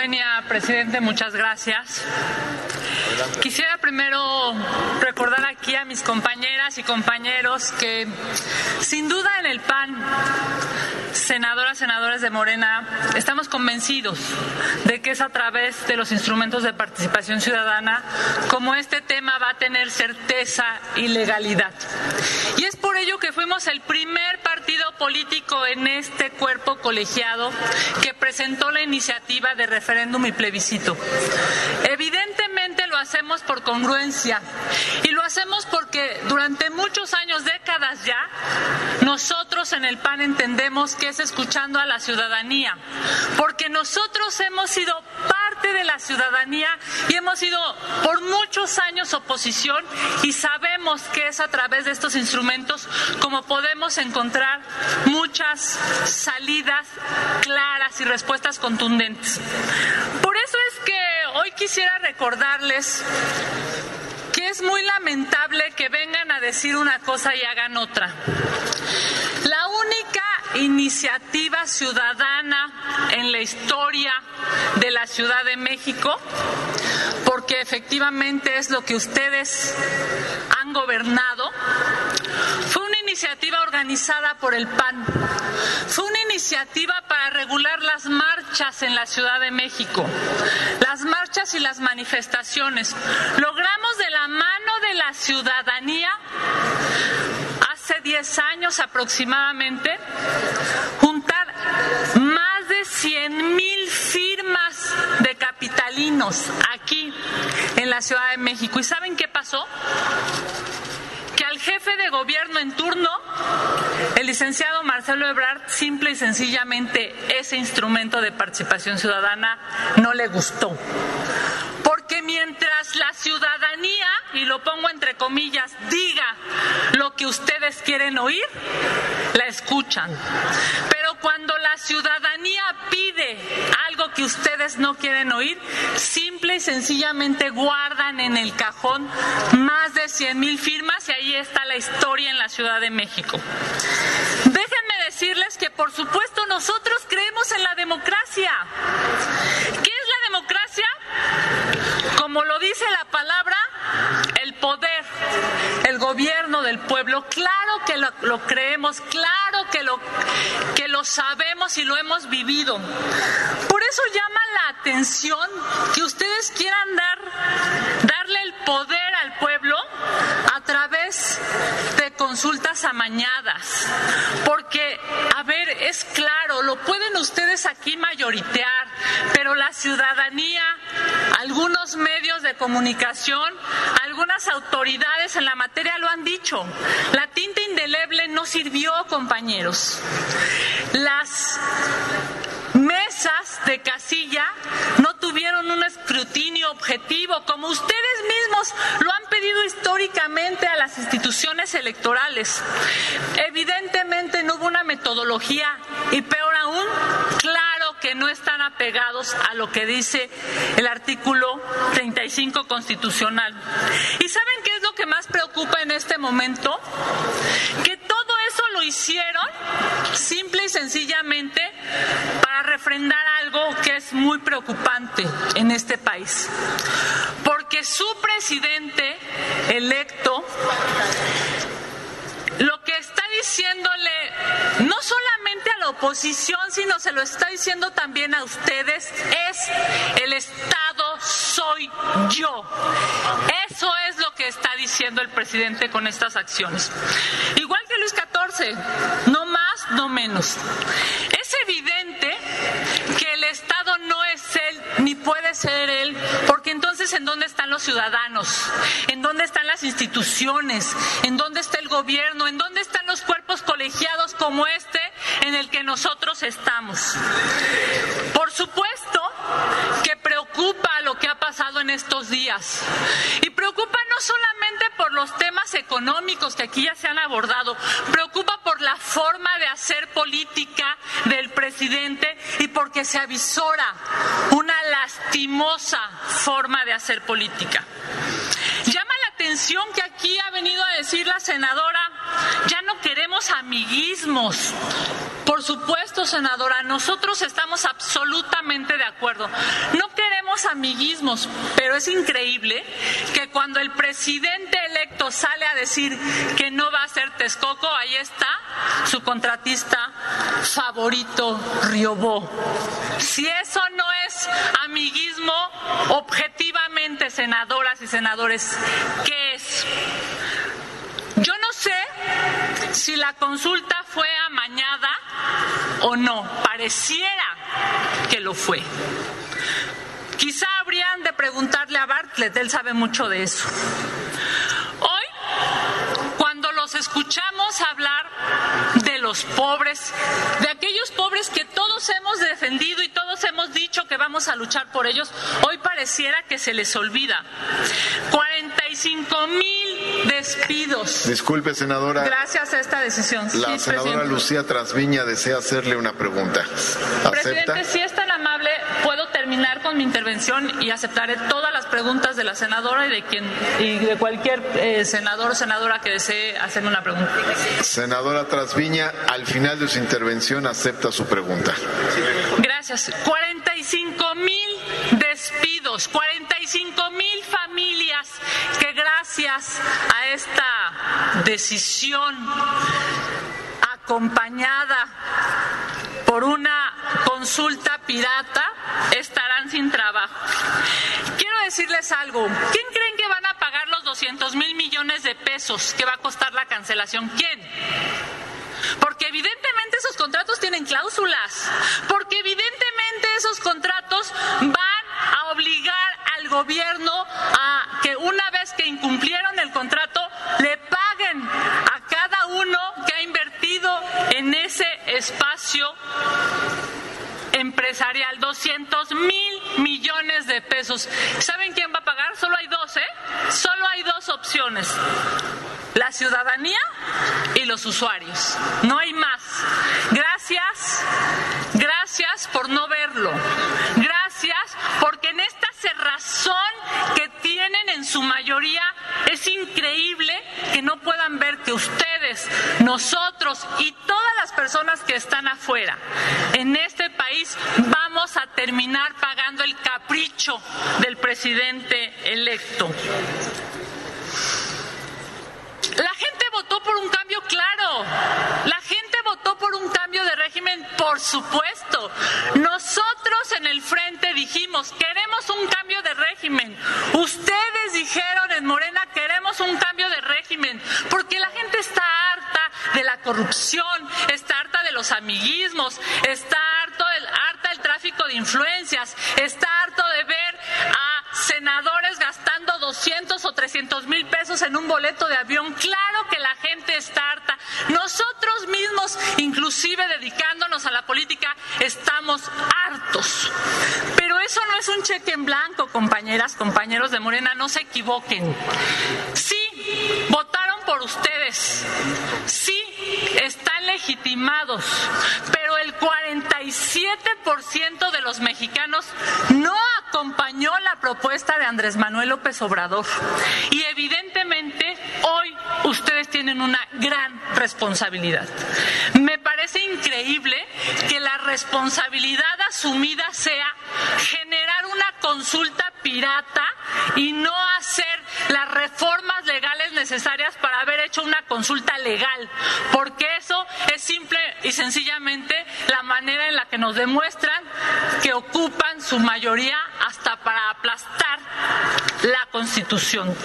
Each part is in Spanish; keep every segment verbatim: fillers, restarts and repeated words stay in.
Venia, presidente, muchas gracias. Quisiera primero recordar aquí a mis compañeras y compañeros que sin duda en el P A N, senadoras, senadores de Morena, estamos convencidos de que es a través de los instrumentos de participación ciudadana como este tema va a tener certeza y legalidad. Y es por ello que fuimos el primer partido político en este cuerpo colegiado que presentó la iniciativa de referéndum y plebiscito. Evidentemente lo hacemos por congruencia y lo hacemos porque durante muchos años, décadas ya, nosotros en el P A N entendemos que es escuchando a la ciudadanía, porque nosotros hemos sido parte de la ciudadanía y hemos sido por muchos años oposición y sabemos que es a través de estos instrumentos como podemos encontrar muchas salidas claras y respuestas contundentes. Por eso es que hoy quisiera recordarles que es muy lamentable que vengan a decir una cosa y hagan otra. La única iniciativa ciudadana en la historia de la Ciudad de México, porque efectivamente es lo que ustedes han gobernado, fue una iniciativa organizada por el P A N. Fue una iniciativa para regular las marchas en la Ciudad de México, las marchas y las manifestaciones. Logramos de la mano de la ciudadanía, hace diez años aproximadamente, juntar más de cien mil firmas de capitalinos aquí en la Ciudad de México. ¿Y saben qué pasó? Que al jefe de gobierno en turno, el licenciado Marcelo Ebrard, simple y sencillamente ese instrumento de participación ciudadana no le gustó. Porque mientras la ciudadanía, y lo pongo entre comillas, diga lo que ustedes quieren oír, la escuchan. Pero cuando la ciudadanía pide algo que ustedes no quieren oír, simple y sencillamente guardan en el cajón más de cien mil firmas y ahí está la historia en la Ciudad de México. Déjenme decirles que por supuesto nosotros creemos en la democracia. ¿Qué es la democracia? Como lo dice la palabra, el poder, el gobierno del pueblo. Claro que lo, lo creemos, claro que lo, que lo sabemos y lo hemos vivido. Por eso llama la atención que ustedes quieran dar, darle el poder al pueblo a través de consultas amañadas. Porque, a ver, es claro, lo pueden ustedes aquí mayoritear, pero la ciudadanía, algunos medios de comunicación, algunas autoridades en la materia lo han dicho. La tinta indeleble no sirvió, compañeros. Las mesas de casilla no tuvieron un escrutinio objetivo, como ustedes mismos lo han pedido históricamente a las instituciones electorales. Evidentemente no hubo una metodología y peor aún, claro que no están apegados a lo que dice el artículo treinta y cinco constitucional. ¿Y saben qué es lo que más preocupa en este momento? Que todo eso lo hicieron simple y sencillamente para refrendar algo que es muy preocupante en este país. Porque su presidente electo lo que está diciéndole no solamente a la oposición, sino se lo está diciendo también a ustedes, es el Estado soy yo. Eso es lo que está diciendo el presidente con estas acciones. Igual que Luis catorce, no más, no menos. Es evidente que el Estado no es él, ni puede ser él, porque entonces ¿en dónde están los ciudadanos? ¿En dónde están las instituciones? ¿En dónde está el gobierno? ¿En dónde están los cuerpos colegiados como este en el que nosotros estamos? Por supuesto que preocupa lo que ha pasado en estos días. Y preocupa no solamente por los temas económicos que aquí ya se han abordado, preocupa por la forma de hacer política del presidente y porque se avisora una lastimosa forma de hacer política. Llama la atención que aquí ha venido a decir la senadora, ya no queremos amiguismos. Por supuesto, senadora, nosotros estamos absolutamente de acuerdo. No queremos amiguismos, pero es increíble que cuando el presidente electo sale a decir que no va a ser Texcoco, ahí está su contratista favorito, Riobó. Si eso no es amiguismo, objetivamente, senadoras y senadores, ¿qué es? Yo no sé si la consulta fue amañada o no. Pareciera que lo fue. Quizá habrían de preguntarle a Bartlett, él sabe mucho de eso. Hoy, cuando los escuchamos hablar de los pobres, de aquellos pobres que todos hemos defendido y todos hemos dicho que vamos a luchar por ellos, hoy pareciera que se les olvida. cuarenta y cinco mil despidos. Disculpe, senadora. Gracias a esta decisión. La sí, senadora presidente. Lucía Trasviña desea hacerle una pregunta. ¿Acepta? Presidente, si es tan amable, puedo terminar con mi intervención y aceptaré todas las preguntas de la senadora y de quien y de cualquier eh, senador o senadora que desee hacerme una pregunta. Senadora Trasviña, al final de su intervención acepta su pregunta. Gracias. cuarenta y cinco mil despidos, cuarenta y cinco mil familias que gracias a esta decisión acompañada por una consulta pirata estarán sin trabajo. Quiero decirles algo. ¿Quién creen que van a pagar los doscientos mil millones de pesos que va a costar la cancelación? ¿Quién? Porque evidentemente esos contratos tienen cláusulas, porque evidentemente esos contratos van a obligar al gobierno a que una vez que incumplieron el contrato le paguen a cada uno que ha invertido en ese espacio empresarial doscientos mil millones de pesos. ¿Saben quién va a pagar? Solo hay dos, ¿eh? Solo hay dos opciones. La ciudadanía y los usuarios. No hay más. Gracias, gracias por no verlo. Gracias porque en esta cerrazón que tienen en su mayoría es increíble que no puedan ver que ustedes, nosotros y todas las personas que están afuera en este país vamos a terminar pagando el capricho del presidente electo. La gente votó por un cambio claro. La gente votó por un cambio de régimen, por supuesto. Nosotros en el frente dijimos, queremos un cambio de régimen. Ustedes dijeron en Morena, queremos un cambio de régimen. Porque la gente está harta de la corrupción, está harta de los amiguismos, está harto del, harta del tráfico de influencias, está harto de ver a senadores gastando doscientos o trescientos mil pesos en un boleto de avión. Claro que la gente está harta. Nosotros mismos, inclusive dedicándonos a la política, estamos hartos. Pero eso no es un cheque en blanco, compañeras, compañeros de Morena, no se equivoquen. Sí, votaron por ustedes. Sí, están legitimados. Pero el cuarenta y siete por ciento de los mexicanos no acompañó la propuesta de Andrés Manuel López Obrador. Y evidentemente hoy ustedes tienen una gran responsabilidad. Me parece increíble que la responsabilidad asumida sea generar una consulta pirata y no hacer las reformas legales necesarias para haber hecho una consulta legal, porque eso es simple y sencillamente la manera en la que nos demuestran que ocupan su mayoría hasta para aplastar la Constitución.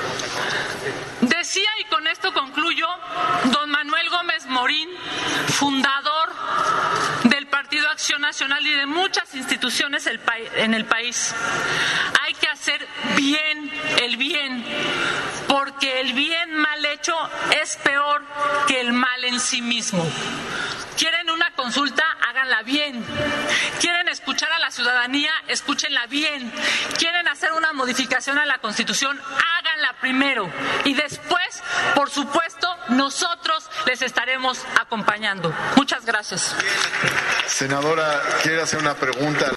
Decía, y con esto concluyo, don Manuel Gómez Morín, fundador del Partido Acción Nacional y de muchas instituciones en el país, hay que hacer bien el bien, porque el bien mal hecho es peor que el mal en sí mismo. ¿Quieren una consulta? Háganla bien. ¿Quieren escuchar a la ciudadanía? Escúchenla bien. ¿Quieren hacer una modificación a la Constitución? Háganla primero. Y después, por supuesto, nosotros les estaremos acompañando. Muchas gracias. Senadora, ¿quiere hacer una pregunta?